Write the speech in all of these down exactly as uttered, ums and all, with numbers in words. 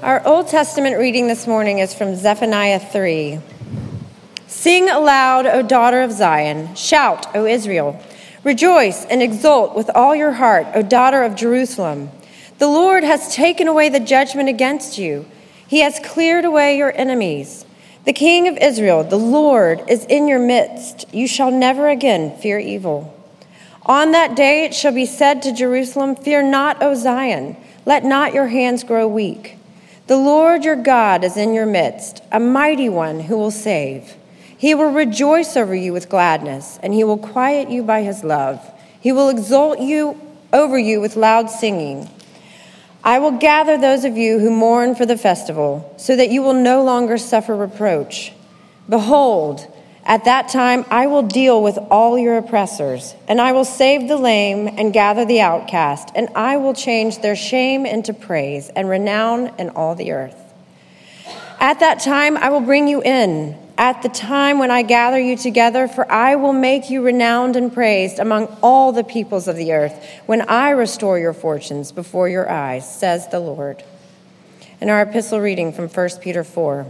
Our Old Testament reading this morning is from Zephaniah three. Sing aloud, O daughter of Zion. Shout, O Israel. Rejoice and exult with all your heart, O daughter of Jerusalem. The Lord has taken away the judgment against you. He has cleared away your enemies. The King of Israel, the Lord, is in your midst. You shall never again fear evil. On that day it shall be said to Jerusalem, Fear not, O Zion. Let not your hands grow weak. The Lord your God is in your midst, a mighty one who will save. He will rejoice over you with gladness, and he will quiet you by his love. He will exult you over you with loud singing. I will gather those of you who mourn for the festival, so that you will no longer suffer reproach. Behold, at that time I will deal with all your oppressors, and I will save the lame and gather the outcast, and I will change their shame into praise and renown in all the earth. At that time I will bring you in, at the time when I gather you together, for I will make you renowned and praised among all the peoples of the earth, when I restore your fortunes before your eyes, says the Lord. And our epistle reading from First Peter four.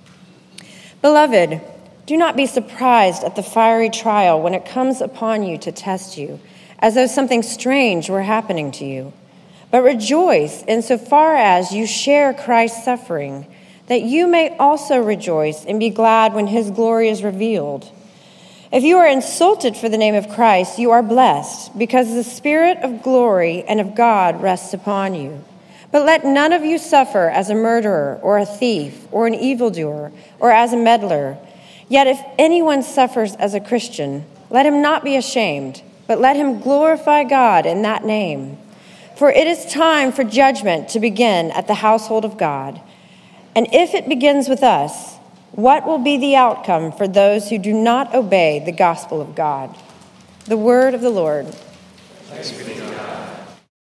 Beloved, do not be surprised at the fiery trial when it comes upon you to test you, as though something strange were happening to you. But rejoice insofar as you share Christ's suffering, that you may also rejoice and be glad when his glory is revealed. If you are insulted for the name of Christ, you are blessed, because the Spirit of glory and of God rests upon you. But let none of you suffer as a murderer or a thief or an evildoer or as a meddler. Yet if anyone suffers as a Christian, let him not be ashamed, but let him glorify God in that name. For it is time for judgment to begin at the household of God. And if it begins with us, what will be the outcome for those who do not obey the gospel of God? The word of the Lord. Thanks be to God.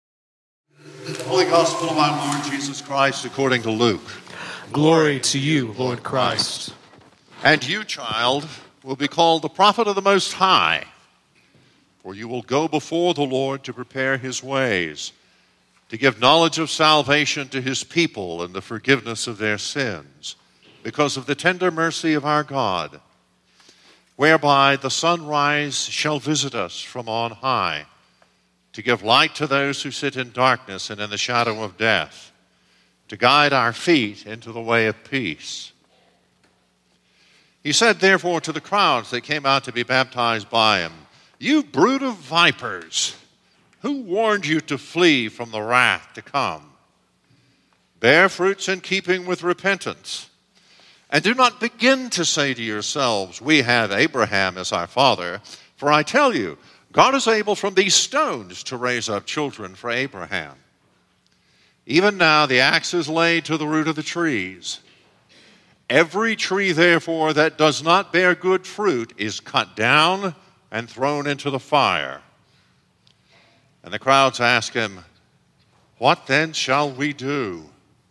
The Holy Gospel of our Lord Jesus Christ according to Luke. Glory to you, Lord Christ. And you, child, will be called the prophet of the Most High, for you will go before the Lord to prepare his ways, to give knowledge of salvation to his people and the forgiveness of their sins, because of the tender mercy of our God, whereby the sunrise shall visit us from on high, to give light to those who sit in darkness and in the shadow of death, to guide our feet into the way of peace. He said, therefore, to the crowds that came out to be baptized by him, You brood of vipers, who warned you to flee from the wrath to come? Bear fruits in keeping with repentance. And do not begin to say to yourselves, We have Abraham as our father. For I tell you, God is able from these stones to raise up children for Abraham. Even now the axe is laid to the root of the trees. Every tree, therefore, that does not bear good fruit is cut down and thrown into the fire. And the crowds asked him, What then shall we do?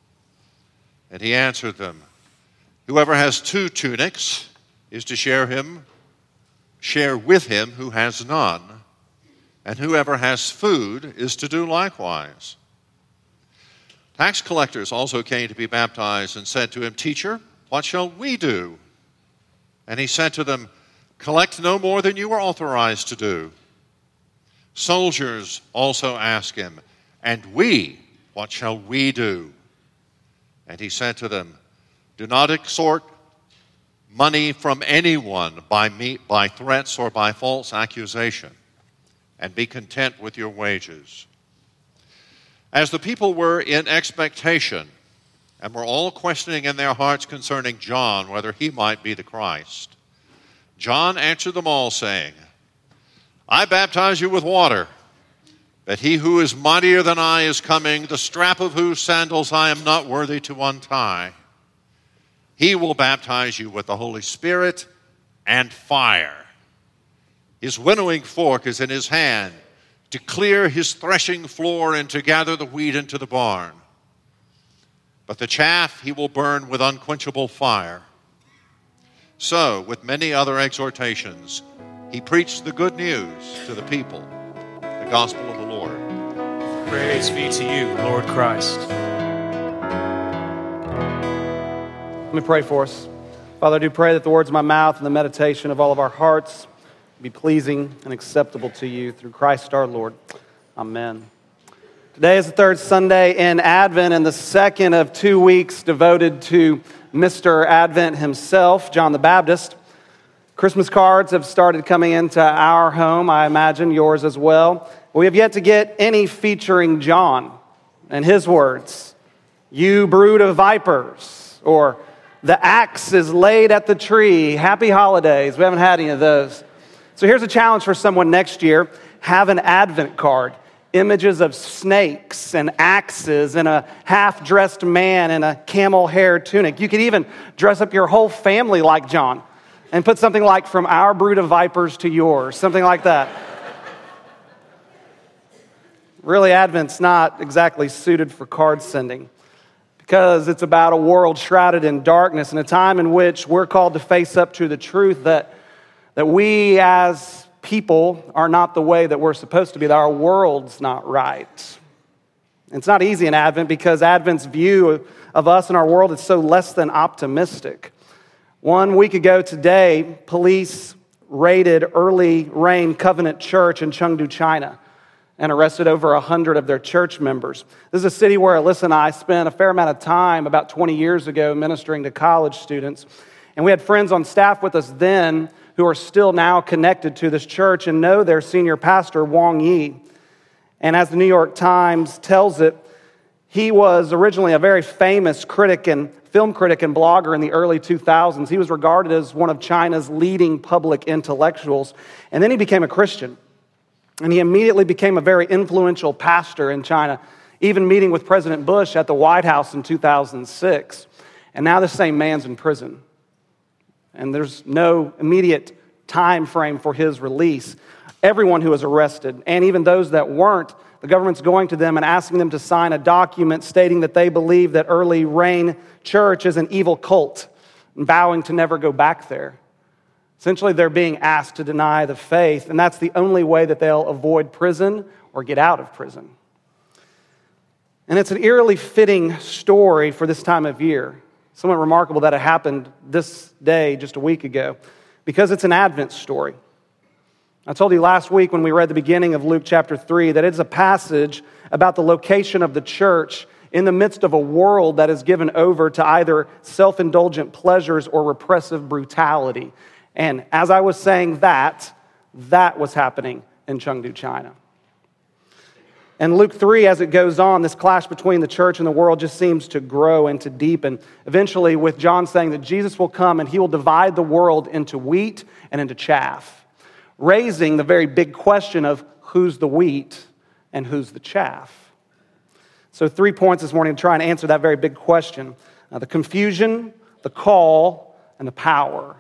And he answered them, Whoever has two tunics is to share him, share with him who has none, and whoever has food is to do likewise. Tax collectors also came to be baptized and said to him, Teacher, what shall we do? And he said to them, Collect no more than you are authorized to do. Soldiers also asked him, And we, what shall we do? And he said to them, Do not extort money from anyone by, me, by threats or by false accusation, and be content with your wages. As the people were in expectation, and were all questioning in their hearts concerning John whether he might be the Christ, John answered them all, saying, I baptize you with water, but he who is mightier than I is coming, the strap of whose sandals I am not worthy to untie. He will baptize you with the Holy Spirit and fire. His winnowing fork is in his hand to clear his threshing floor and to gather the wheat into the barn. But the chaff he will burn with unquenchable fire. So, with many other exhortations, he preached the good news to the people, the gospel of the Lord. Praise be to you, Lord Christ. Let me pray for us. Father, I do pray that the words of my mouth and the meditation of all of our hearts be pleasing and acceptable to you through Christ our Lord. Amen. Today is the third Sunday in Advent and the second of two weeks devoted to Mister Advent himself, John the Baptist. Christmas cards have started coming into our home, I imagine yours as well. We have yet to get any featuring John and his words, "You brood of vipers," or "The axe is laid at the tree. Happy holidays." We haven't had any of those. So here's a challenge for someone next year. Have an Advent card. Images of snakes and axes and a half-dressed man in a camel hair tunic. You could even dress up your whole family like John and put something like "From our brood of vipers to yours," something like that. Really, Advent's not exactly suited for card sending because it's about a world shrouded in darkness and a time in which we're called to face up to the truth that, that we as people are not the way that we're supposed to be, that our world's not right. It's not easy in Advent because Advent's view of us and our world is so less than optimistic. One week ago today, police raided Early Rain Covenant Church in Chengdu, China, and arrested over one hundred of their church members. This is a city where Alyssa and I spent a fair amount of time about twenty years ago ministering to college students. And we had friends on staff with us then who are still now connected to this church and know their senior pastor, Wang Yi. And as the New York Times tells it, he was originally a very famous critic and film critic and blogger in the early two thousands. He was regarded as one of China's leading public intellectuals. And then he became a Christian. And he immediately became a very influential pastor in China, even meeting with President Bush at the White House in two thousand six. And now the same man's in prison. And there's no immediate time frame for his release. Everyone who was arrested, and even those that weren't, the government's going to them and asking them to sign a document stating that they believe that Early Rain Church is an evil cult, and vowing to never go back there. Essentially, they're being asked to deny the faith, and that's the only way that they'll avoid prison or get out of prison. And it's an eerily fitting story for this time of year. Somewhat remarkable that it happened this day just a week ago, because it's an Advent story. I told you last week when we read the beginning of Luke chapter three that it's a passage about the location of the church in the midst of a world that is given over to either self-indulgent pleasures or repressive brutality. And as I was saying that, that was happening in Chengdu, China. And Luke three, as it goes on, this clash between the church and the world just seems to grow and to deepen. Eventually, with John saying that Jesus will come and he will divide the world into wheat and into chaff, raising the very big question of who's the wheat and who's the chaff. So three points this morning to try and answer that very big question. Uh, the confusion, the call, and the power.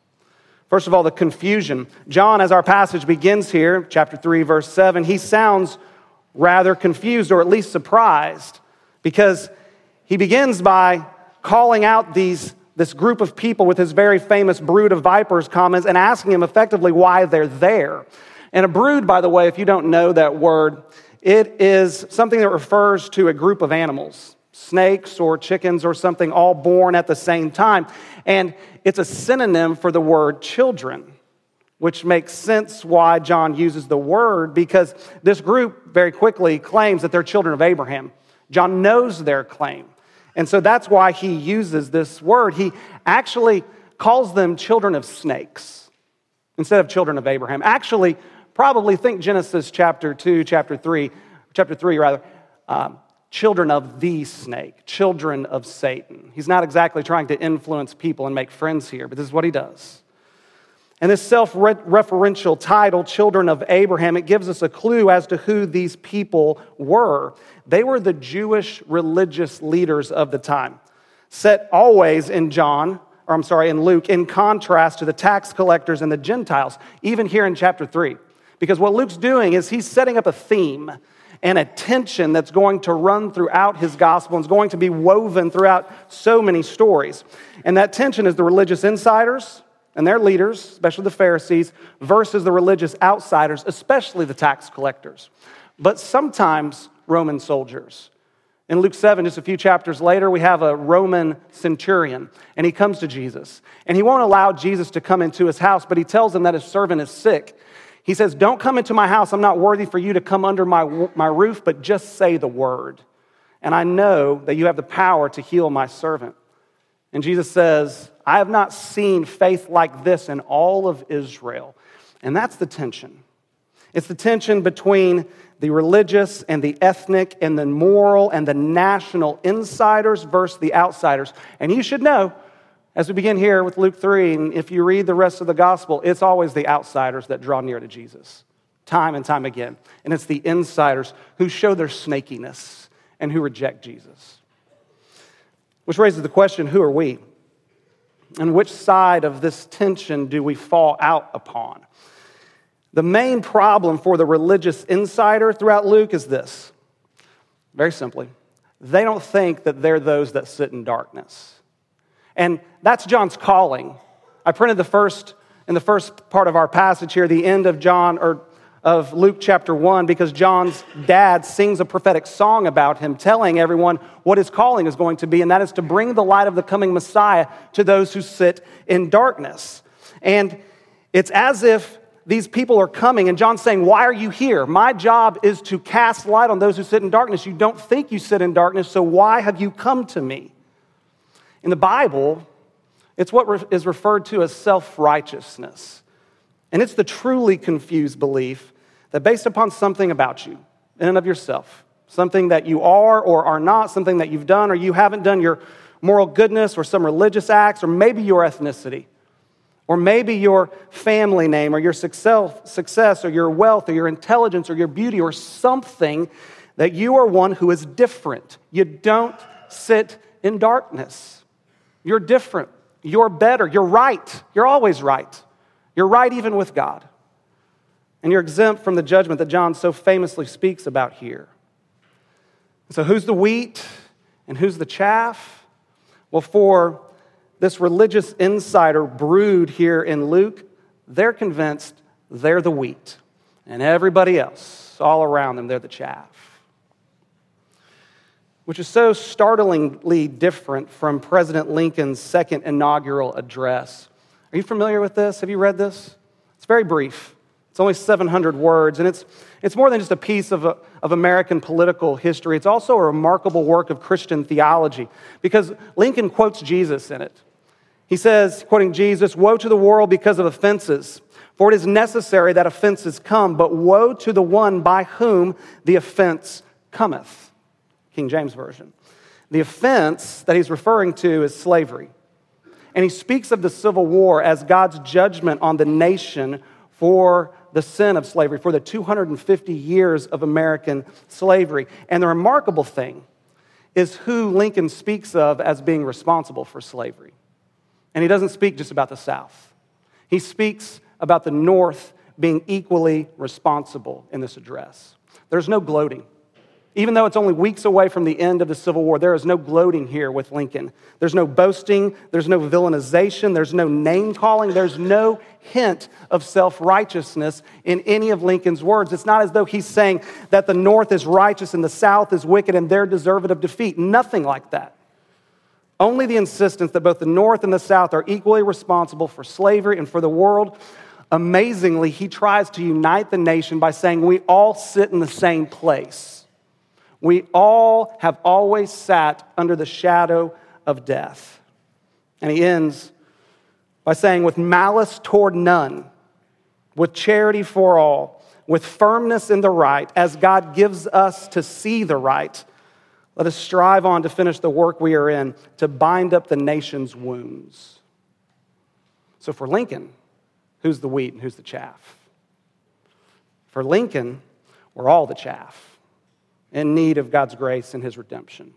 First of all, the confusion. John, as our passage begins here, chapter three, verse seven, he sounds rather confused or at least surprised because he begins by calling out these this group of people with his very famous brood of vipers comments and asking them effectively why they're there. And a brood, by the way, if you don't know that word, it is something that refers to a group of animals, snakes or chickens or something, all born at the same time. And it's a synonym for the word children, which makes sense why John uses the word, because this group very quickly claims that they're children of Abraham. John knows their claim. And so that's why he uses this word. He actually calls them children of snakes instead of children of Abraham. Actually, probably think Genesis chapter two, chapter three, chapter three rather, um, children of the snake, children of Satan. He's not exactly trying to influence people and make friends here, but this is what he does. And this self-referential title, Children of Abraham, it gives us a clue as to who these people were. They were the Jewish religious leaders of the time, set always in John, or I'm sorry, in Luke, in contrast to the tax collectors and the Gentiles, even here in chapter three. Because what Luke's doing is he's setting up a theme and a tension that's going to run throughout his gospel and is going to be woven throughout so many stories. And that tension is the religious insiders and their leaders, especially the Pharisees, versus the religious outsiders, especially the tax collectors. But sometimes Roman soldiers. In Luke seven, just a few chapters later, we have a Roman centurion, and he comes to Jesus. And he won't allow Jesus to come into his house, but he tells him that his servant is sick. He says, don't come into my house. I'm not worthy for you to come under my, my roof, but just say the word. And I know that you have the power to heal my servant. And Jesus says, I have not seen faith like this in all of Israel. And that's the tension. It's the tension between the religious and the ethnic and the moral and the national insiders versus the outsiders. And you should know, as we begin here with Luke three, and if you read the rest of the gospel, it's always the outsiders that draw near to Jesus, time and time again. And it's the insiders who show their snakiness and who reject Jesus. Which raises the question, who are we? And which side of this tension do we fall out upon? The main problem for the religious insider throughout Luke is this. Very simply, they don't think that they're those that sit in darkness. And that's John's calling. I printed the first, in the first part of our passage here, the end of John, or of Luke chapter one, because John's dad sings a prophetic song about him, telling everyone what his calling is going to be, and that is to bring the light of the coming Messiah to those who sit in darkness. And it's as if these people are coming, and John's saying, why are you here? My job is to cast light on those who sit in darkness. You don't think you sit in darkness, so why have you come to me? In the Bible, it's what is referred to as self-righteousness. And it's the truly confused belief that based upon something about you, in and of yourself, something that you are or are not, something that you've done or you haven't done, your moral goodness or some religious acts, or maybe your ethnicity, or maybe your family name, or your success, or your wealth, or your intelligence, or your beauty, or something that you are one who is different. You don't sit in darkness. You're different. You're better. You're right. You're always right. You're right even with God. And you're exempt from the judgment that John so famously speaks about here. So who's the wheat and who's the chaff? Well, for this religious insider brood here in Luke, they're convinced they're the wheat. And everybody else, all around them, they're the chaff. Which is so startlingly different from President Lincoln's second inaugural address. Are you familiar with this? Have you read this? It's very brief. It's only seven hundred words, and it's, it's more than just a piece of, a, of American political history. It's also a remarkable work of Christian theology, because Lincoln quotes Jesus in it. He says, quoting Jesus, "Woe to the world because of offenses, for it is necessary that offenses come, but woe to the one by whom the offense cometh." King James Version. The offense that he's referring to is slavery. And he speaks of the Civil War as God's judgment on the nation for the sin of slavery, for the two hundred fifty years of American slavery. And the remarkable thing is who Lincoln speaks of as being responsible for slavery. And he doesn't speak just about the South. He speaks about the North being equally responsible in this address. There's no gloating. Even though it's only weeks away from the end of the Civil War, there is no gloating here with Lincoln. There's no boasting, there's no villainization, there's no name-calling, there's no hint of self-righteousness in any of Lincoln's words. It's not as though he's saying that the North is righteous and the South is wicked and they're deserved of defeat. Nothing like that. Only the insistence that both the North and the South are equally responsible for slavery and for the world. Amazingly, he tries to unite the nation by saying we all sit in the same place. We all have always sat under the shadow of death. And he ends by saying, with malice toward none, with charity for all, with firmness in the right, as God gives us to see the right, let us strive on to finish the work we are in, to bind up the nation's wounds. So for Lincoln, who's the wheat and who's the chaff? For Lincoln, we're all the chaff, in need of God's grace and his redemption.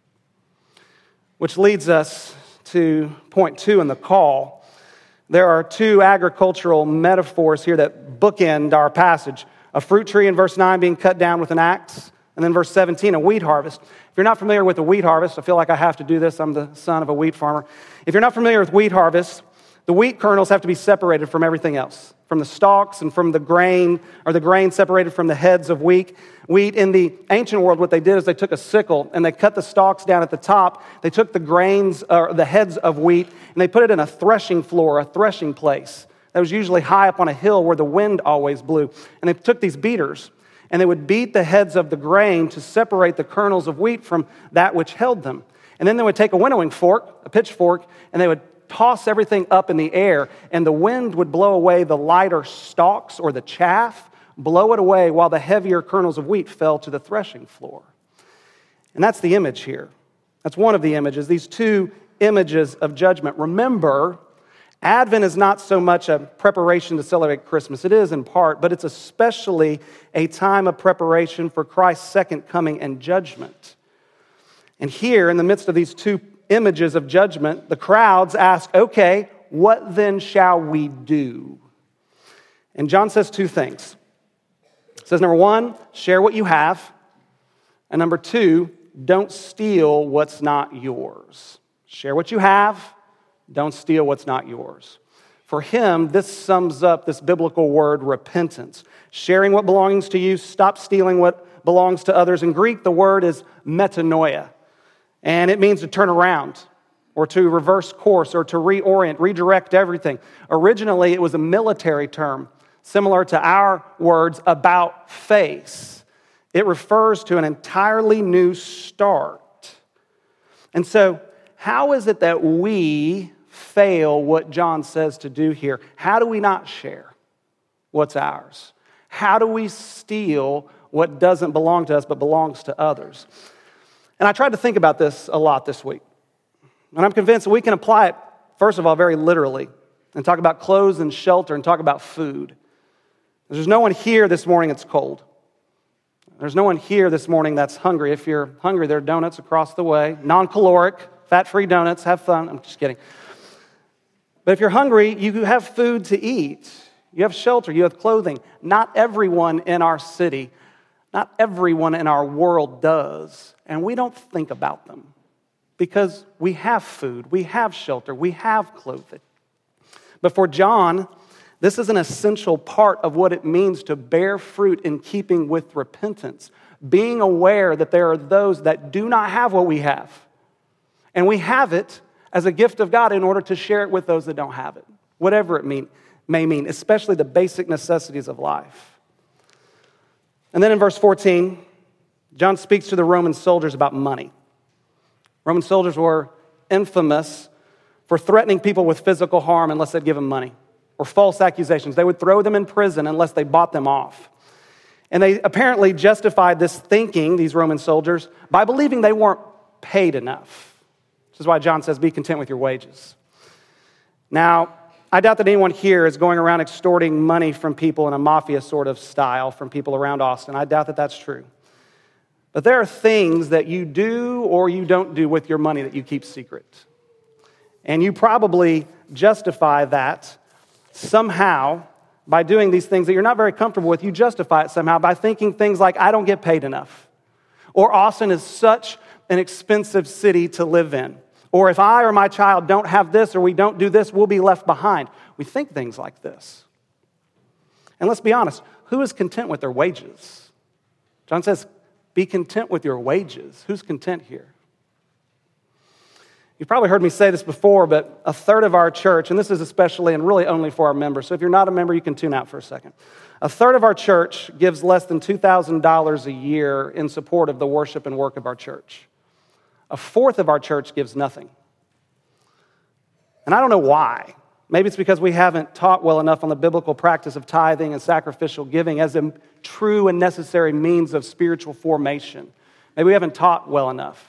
Which leads us to point two in the call. There are two agricultural metaphors here that bookend our passage. A fruit tree in verse nine being cut down with an axe, and then verse seventeen, a wheat harvest. If you're not familiar with a wheat harvest, I feel like I have to do this. I'm the son of a wheat farmer. If you're not familiar with wheat harvest, The wheat kernels have to be separated from everything else, from the stalks and from the grain, or the grain separated from the heads of wheat. Wheat in the ancient world, what they did is they took a sickle and they cut the stalks down at the top. They took the grains, or the heads of wheat, and they put it in a threshing floor, a threshing place that was usually high up on a hill where the wind always blew. And they took these beaters, and they would beat the heads of the grain to separate the kernels of wheat from that which held them. And then they would take a winnowing fork, a pitchfork, and they would toss everything up in the air, and the wind would blow away the lighter stalks or the chaff, blow it away while the heavier kernels of wheat fell to the threshing floor. And that's the image here. That's one of the images, these two images of judgment. Remember, Advent is not so much a preparation to celebrate Christmas. It is in part, but it's especially a time of preparation for Christ's second coming and judgment. And here, in the midst of these two images of judgment, the crowds ask, okay, what then shall we do? And John says two things. He says, number one, share what you have. And number two, don't steal what's not yours. Share what you have. Don't steal what's not yours. For him, this sums up this biblical word, repentance. Sharing what belongs to you, stop stealing what belongs to others. In Greek, the word is metanoia. And it means to turn around or to reverse course or to reorient, redirect everything. Originally, it was a military term, similar to our words about face. It refers to an entirely new start. And so, how is it that we fail what John says to do here? How do we not share what's ours? How do we steal what doesn't belong to us but belongs to others? And I tried to think about this a lot this week. And I'm convinced that we can apply it, first of all, very literally, and talk about clothes and shelter and talk about food. There's no one here this morning that's cold. There's no one here this morning that's hungry. If you're hungry, there are donuts across the way, non-caloric, fat-free donuts. Have fun. I'm just kidding. But if you're hungry, you have food to eat. You have shelter. You have clothing. Not everyone in our city, not everyone in our world does. And we don't think about them because we have food, we have shelter, we have clothing. But for John, this is an essential part of what it means to bear fruit in keeping with repentance, being aware that there are those that do not have what we have. And we have it as a gift of God in order to share it with those that don't have it, whatever it mean, may mean, especially the basic necessities of life. And then in verse fourteen, John speaks to the Roman soldiers about money. Roman soldiers were infamous for threatening people with physical harm unless they'd give them money, or false accusations. They would throw them in prison unless they bought them off. And they apparently justified this thinking, these Roman soldiers, by believing they weren't paid enough. This is why John says, be content with your wages. Now, I doubt that anyone here is going around extorting money from people in a mafia sort of style from people around Austin. I doubt that that's true. But there are things that you do or you don't do with your money that you keep secret. And you probably justify that somehow by doing these things that you're not very comfortable with. You justify it somehow by thinking things like, I don't get paid enough. Or Austin is such an expensive city to live in. Or if I or my child don't have this or we don't do this, we'll be left behind. We think things like this. And let's be honest, who is content with their wages? John says, be content with your wages. Who's content here? You've probably heard me say this before, but a third of our church, and this is especially and really only for our members, so if you're not a member, you can tune out for a second. A third of our church gives less than two thousand dollars a year in support of the worship and work of our church. A fourth of our church gives nothing. And I don't know why. Maybe it's because we haven't taught well enough on the biblical practice of tithing and sacrificial giving as a true and necessary means of spiritual formation. Maybe we haven't taught well enough.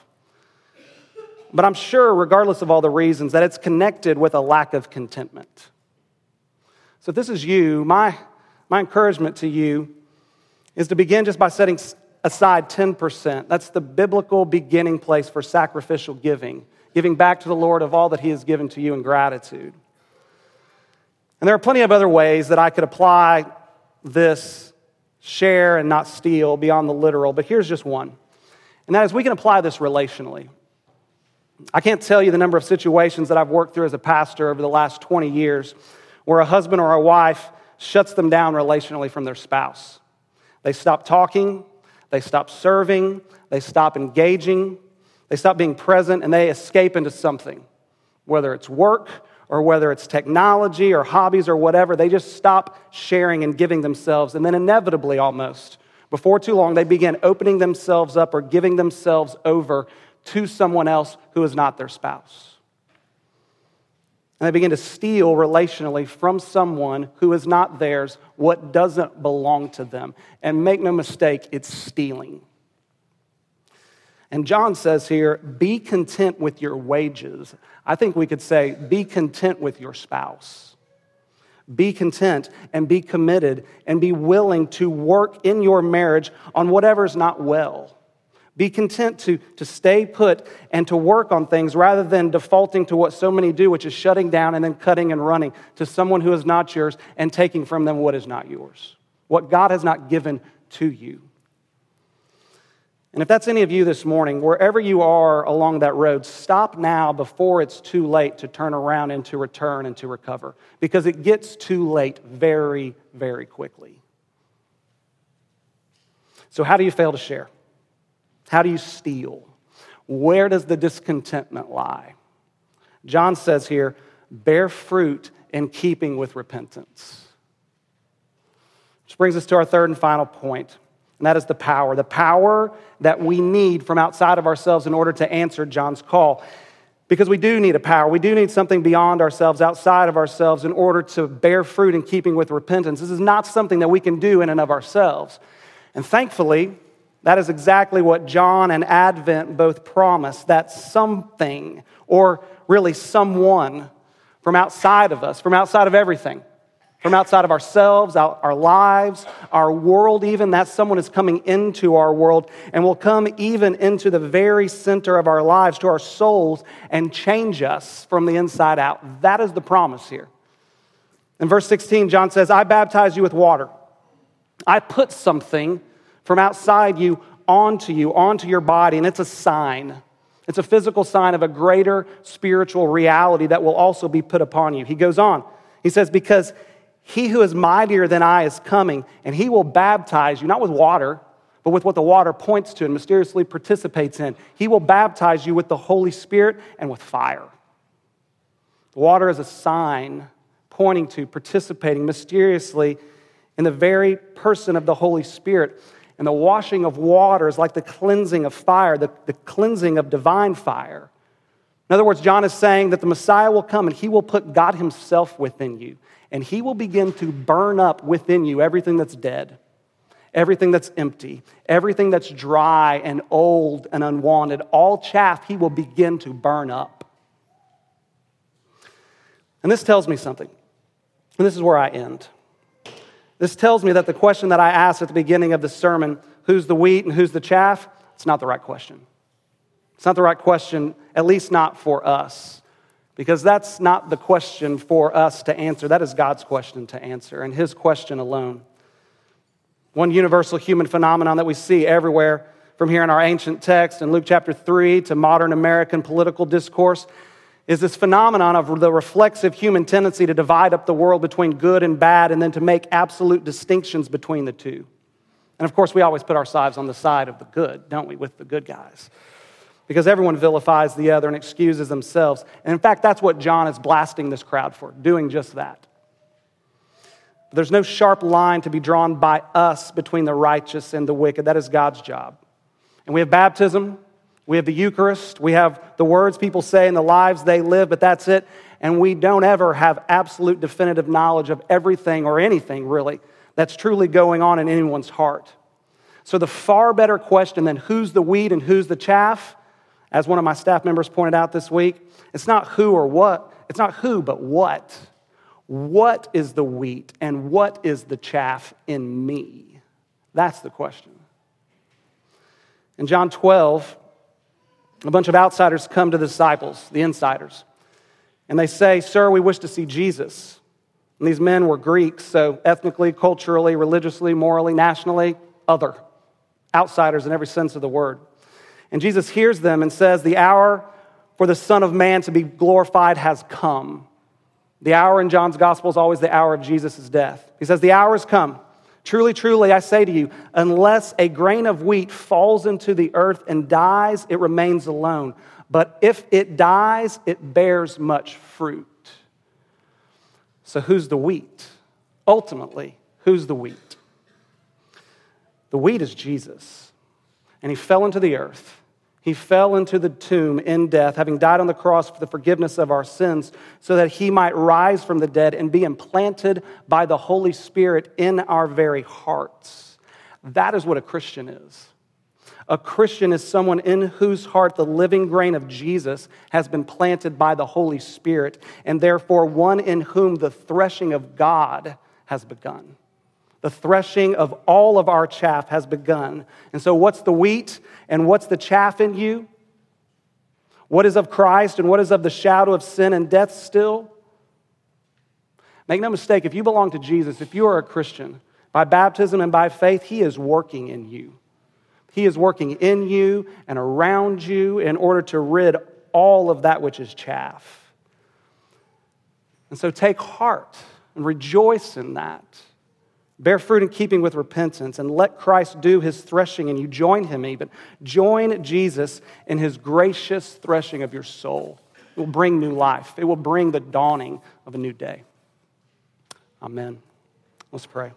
But I'm sure, regardless of all the reasons, that it's connected with a lack of contentment. So if this is you, my, my encouragement to you is to begin just by setting aside ten percent. That's the biblical beginning place for sacrificial giving, giving back to the Lord of all that He has given to you in gratitude. And there are plenty of other ways that I could apply this share and not steal beyond the literal, but here's just one. And that is we can apply this relationally. I can't tell you the number of situations that I've worked through as a pastor over the last twenty years where a husband or a wife shuts them down relationally from their spouse. They stop talking, they stop serving, they stop engaging, they stop being present, and they escape into something. Whether it's work or whether it's technology or hobbies or whatever, they just stop sharing and giving themselves. And then inevitably almost, before too long, they begin opening themselves up or giving themselves over to someone else who is not their spouse. And they begin to steal relationally from someone who is not theirs what doesn't belong to them. And make no mistake, it's stealing. And John says here, be content with your wages. I think we could say, be content with your spouse. Be content and be committed and be willing to work in your marriage on whatever's not well. Be content to, to stay put and to work on things rather than defaulting to what so many do, which is shutting down and then cutting and running to someone who is not yours and taking from them what is not yours, what God has not given to you. And if that's any of you this morning, wherever you are along that road, stop now before it's too late to turn around and to return and to recover, because it gets too late very, very quickly. So how do you fail to share? How do you steal? Where does the discontentment lie? John says here, bear fruit in keeping with repentance. Which brings us to our third and final point. And that is the power. The power that we need from outside of ourselves in order to answer John's call. Because we do need a power. We do need something beyond ourselves, outside of ourselves, in order to bear fruit in keeping with repentance. This is not something that we can do in and of ourselves. And thankfully, that is exactly what John and Advent both promise, that something, or really someone, from outside of us, from outside of everything, from outside of ourselves, our lives, our world even, that someone is coming into our world and will come even into the very center of our lives, to our souls, and change us from the inside out. That is the promise here. In verse sixteen, John says, I baptize you with water. I put something from outside you onto you, onto your body, and it's a sign. It's a physical sign of a greater spiritual reality that will also be put upon you. He goes on. He says, because he who is mightier than I is coming, and he will baptize you, not with water, but with what the water points to and mysteriously participates in. He will baptize you with the Holy Spirit and with fire. The water is a sign pointing to, participating mysteriously in the very person of the Holy Spirit. And the washing of water is like the cleansing of fire, the, the cleansing of divine fire. In other words, John is saying that the Messiah will come and he will put God himself within you. And he will begin to burn up within you everything that's dead, everything that's empty, everything that's dry and old and unwanted. All chaff he will begin to burn up. And this tells me something. And this is where I end. This tells me that the question that I asked at the beginning of the sermon, who's the wheat and who's the chaff, it's not the right question. It's not the right question, at least not for us. Because that's not the question for us to answer. That is God's question to answer, and his question alone. One universal human phenomenon that we see everywhere, from here in our ancient text in Luke chapter three to modern American political discourse, is this phenomenon of the reflexive human tendency to divide up the world between good and bad and then to make absolute distinctions between the two. And of course, we always put ourselves on the side of the good, don't we, with the good guys? Because everyone vilifies the other and excuses themselves. And in fact, that's what John is blasting this crowd for, doing just that. But there's no sharp line to be drawn by us between the righteous and the wicked. That is God's job. And we have baptism, we have the Eucharist, we have the words people say and the lives they live, but that's it. And we don't ever have absolute definitive knowledge of everything or anything, really, that's truly going on in anyone's heart. So the far better question than who's the wheat and who's the chaff, as one of my staff members pointed out this week, it's not who or what, it's not who, but what. What is the wheat and what is the chaff in me? That's the question. In John twelve, a bunch of outsiders come to the disciples, the insiders, and they say, "Sir, we wish to see Jesus." And these men were Greeks, so ethnically, culturally, religiously, morally, nationally, other. Outsiders in every sense of the word. And Jesus hears them and says, "The hour for the Son of Man to be glorified has come. The hour in John's gospel is always the hour of Jesus' death. He says, the hour has come. Truly, truly, I say to you, unless a grain of wheat falls into the earth and dies, it remains alone. But if it dies, it bears much fruit. So who's the wheat? Ultimately, who's the wheat? The wheat is Jesus. And he fell into the earth. He fell into the tomb in death, having died on the cross for the forgiveness of our sins, so that he might rise from the dead and be implanted by the Holy Spirit in our very hearts. That is what a Christian is. A Christian is someone in whose heart the living grain of Jesus has been planted by the Holy Spirit, and therefore one in whom the threshing of God has begun. The threshing of all of our chaff has begun. And so what's the wheat and what's the chaff in you? What is of Christ and what is of the shadow of sin and death still? Make no mistake, if you belong to Jesus, if you are a Christian, by baptism and by faith, he is working in you. He is working in you and around you in order to rid all of that which is chaff. And so take heart and rejoice in that. Bear fruit in keeping with repentance, and let Christ do his threshing, and you join him even. Join Jesus in his gracious threshing of your soul. It will bring new life. It will bring the dawning of a new day. Amen. Let's pray.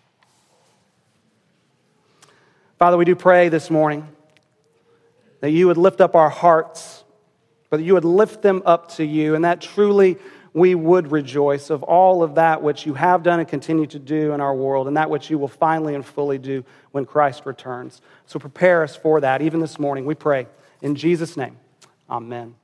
Father, we do pray this morning that you would lift up our hearts, but that you would lift them up to you, and that truly we would rejoice of all of that which you have done and continue to do in our world, and that which you will finally and fully do when Christ returns. So prepare us for that, even this morning, we pray. In Jesus' name, amen.